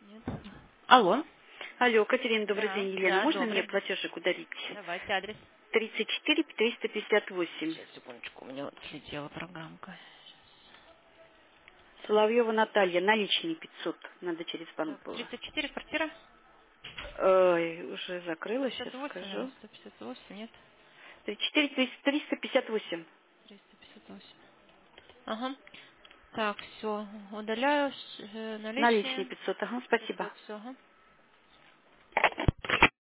Нет. Алло. Алло, Катерина, добрый Да, день, Елена. да, Можно мне добрый. платежик ударить? Давайте адрес. 34 358. Сейчас, секундочку, у меня вот слетела программка. Соловьева Наталья, наличные 500. Надо через банк Так, было. 34 квартира. Ой, уже закрыла, сейчас 158, скажу. наверное, 158, нет? 34 358. 358. Ага. Так, все, удаляю Наличные наличные. 500. Ага, спасибо. 500, все, ага.